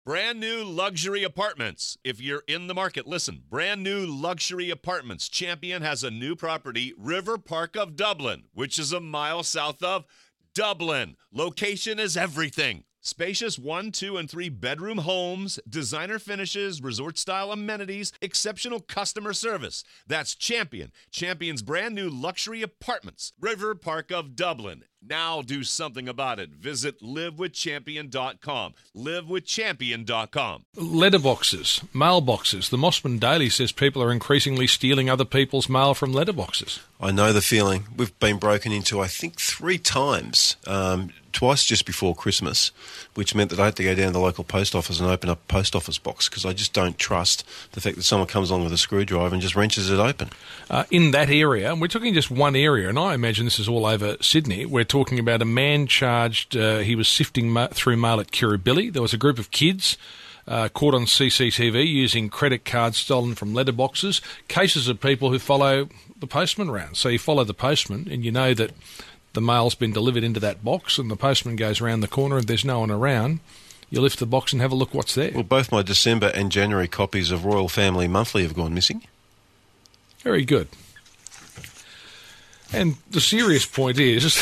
Brand new luxury apartments. If you're in the market, listen. Brand new luxury apartments. Champion has a new property, River Park of Dublin, which is a mile south of Dublin. Location is everything. Spacious 1, 2, and 3 bedroom homes, designer finishes, resort-style amenities, exceptional customer service. That's Champion. Champion's brand new luxury apartments. River Park of Dublin. Now do something about it. Visit livewithchampion.com. Livewithchampion.com. Letterboxes, mailboxes. The Mossman Daily says people are increasingly stealing other people's mail from letterboxes. I know the feeling. We've been broken into, I think, 3 times. Twice just before Christmas, which meant that I had to go down to the local post office and open up a post office box because I just don't trust the fact that someone comes along with a screwdriver and just wrenches it open. In that area, and we're talking just one area, and I imagine this is all over Sydney, we're talking about a man charged, he was sifting through mail at Kirribilli. There was a group of kids caught on CCTV using credit cards stolen from letterboxes, cases of people who follow the postman around. So you follow the postman and you know that the mail's been delivered into that box and the postman goes around the corner and there's no one around. You lift the box and have a look what's there. Well, both my December and January copies of Royal Family Monthly have gone missing. Very good. And the serious point is...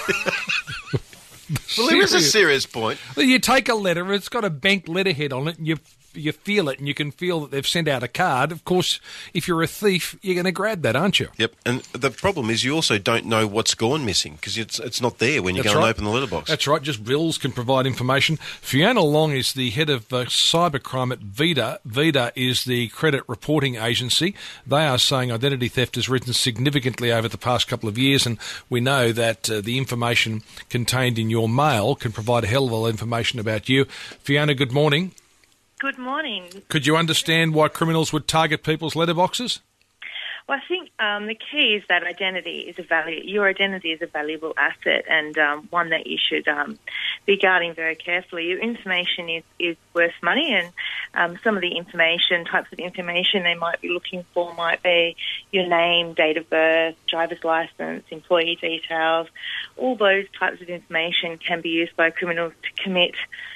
Well, there is a serious point. Well, you take a letter, it's got a banked letterhead on it, and you feel it, and you can feel that they've sent out a card. Of course, if you're a thief, you're going to grab that, aren't you? Yep, and the problem is you also don't know what's gone missing because it's not there when you go and open the letterbox. That's right, just bills can provide information. Fiona Long is the head of cybercrime at VIDA. VIDA is the credit reporting agency. They are saying identity theft has risen significantly over the past couple of years, and we know that the information contained in your mail can provide a hell of a lot of information about you. Fiona, good morning. Good morning. Could you understand why criminals would target people's letterboxes? Well, I think the key is that your identity is a valuable asset and one that you should be guarding very carefully. Your information is worth money, and some of the types of information they might be looking for might be your name, date of birth, driver's license, employee details. All those types of information can be used by criminals to commit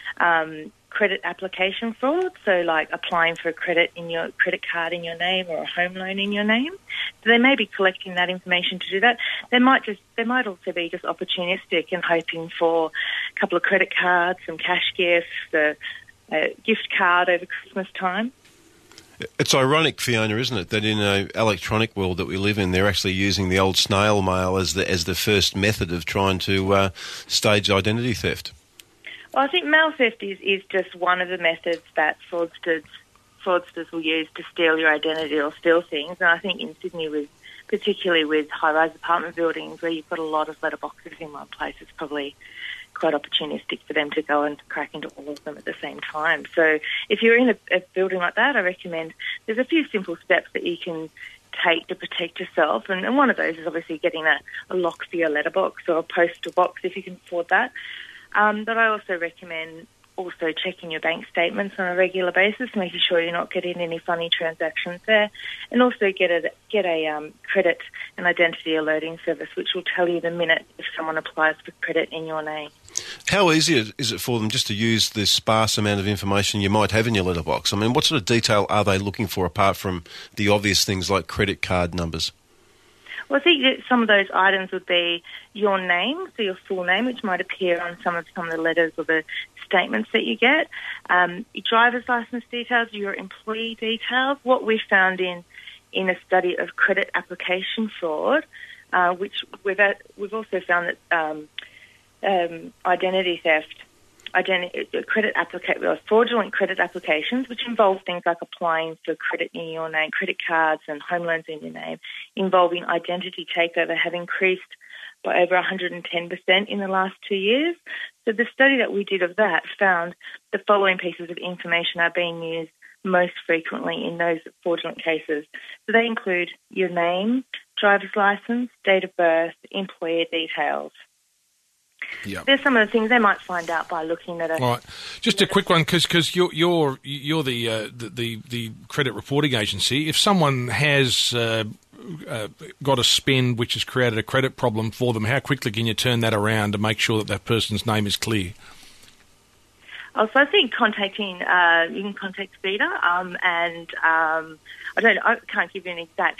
credit application fraud, so like applying for a credit card in your name or a home loan in your name. So they may be collecting that information to do that. They might also be just opportunistic and hoping for a couple of credit cards, some cash gifts, a gift card over Christmas time. It's ironic, Fiona, isn't it, that in an electronic world that we live in, they're actually using the old snail mail as the first method of trying to stage identity theft. Well, I think mail theft is just one of the methods that fraudsters will use to steal your identity or steal things. And I think in Sydney, particularly with high-rise apartment buildings where you've got a lot of letterboxes in one place, it's probably quite opportunistic for them to go and crack into all of them at the same time. So if you're in a building like that, I recommend there's a few simple steps that you can take to protect yourself. And one of those is obviously getting a lock for your letterbox or a postal box if you can afford that. But I also recommend also checking your bank statements on a regular basis, making sure you're not getting any funny transactions there, and also get a credit and identity alerting service, which will tell you the minute if someone applies for credit in your name. How easy is it for them just to use the sparse amount of information you might have in your letterbox? I mean, what sort of detail are they looking for apart from the obvious things like credit card numbers? Well, I think that some of those items would be your name, so your full name, which might appear on some of the letters or the statements that you get, your driver's license details, your employee details. What we found in a study of credit application fraud, which we've also found that identity theft, fraudulent credit applications, which involve things like applying for credit in your name, credit cards and home loans in your name, involving identity takeover, have increased by over 110% in the last 2 years. So the study that we did of that found the following pieces of information are being used most frequently in those fraudulent cases. So they include your name, driver's license, date of birth, employer details. Yeah. There's some of the things they might find out by looking at Right. Just a quick one, because you're the credit reporting agency. If someone has got a spend which has created a credit problem for them, how quickly can you turn that around to make sure that person's name is clear? Also, I think you can contact Vita, and I can't give you an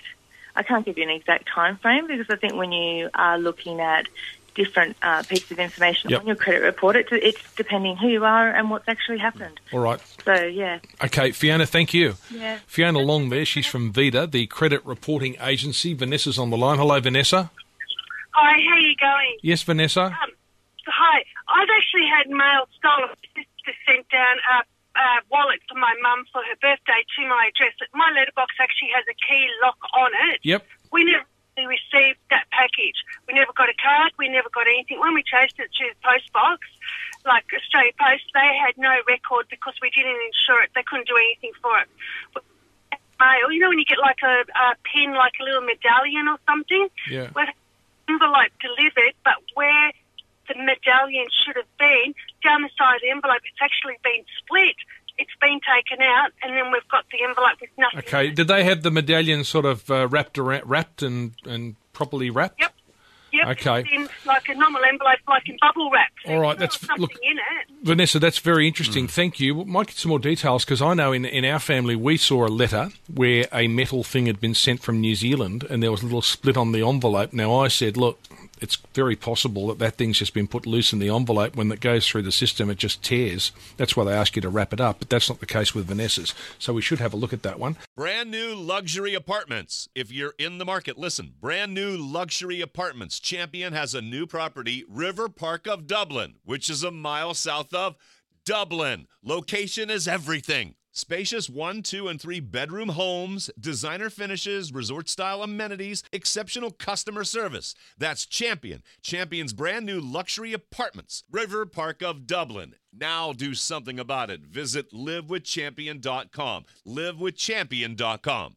exact time frame, because I think when you are looking at different pieces of information on your credit report, it's depending who you are and what's actually happened. All right. So, yeah. Okay, Fiona, thank you. Yeah. Fiona Long there, she's from Vita, the credit reporting agency. Vanessa's on the line. Hello, Vanessa. Hi, how are you going? Yes, Vanessa. Hi, I've actually had mail stolen. My sister sent down a wallet for my mum for her birthday to my address. My letterbox actually has a key lock on it. Yep. We never received that package. We never got a card. We never got anything. When we chased it to the post box, like Australia Post, they had no record because we didn't insure it. They couldn't do anything for it. Mail, you know when you get like a pin, like a little medallion or something? Yeah. We've had an envelope delivered, but where the medallion should have been, down the side of the envelope, it's actually been split. It's been taken out, and then we've got the envelope with nothing. Okay, did they have the medallion sort of wrapped and properly wrapped? Yep. Okay. It's in like a normal envelope, like in bubble wrap. So all right, that's something in it. Vanessa, that's very interesting. Thank you. We might get some more details, because I know in our family we saw a letter where a metal thing had been sent from New Zealand, and there was a little split on the envelope. Now I said, look, it's very possible that thing's just been put loose in the envelope. When it goes through the system, it just tears. That's why they ask you to wrap it up, but that's not the case with Vanessa's. So we should have a look at that one. Brand new luxury apartments. If you're in the market, listen. Brand new luxury apartments. Champion has a new property, River Park of Dublin, which is a mile south of Dublin. Location is everything. Spacious 1, 2, and 3 bedroom homes, designer finishes, resort-style amenities, exceptional customer service. That's Champion. Champion's brand new luxury apartments, River Park of Dublin. Now do something about it. Visit livewithchampion.com. livewithchampion.com.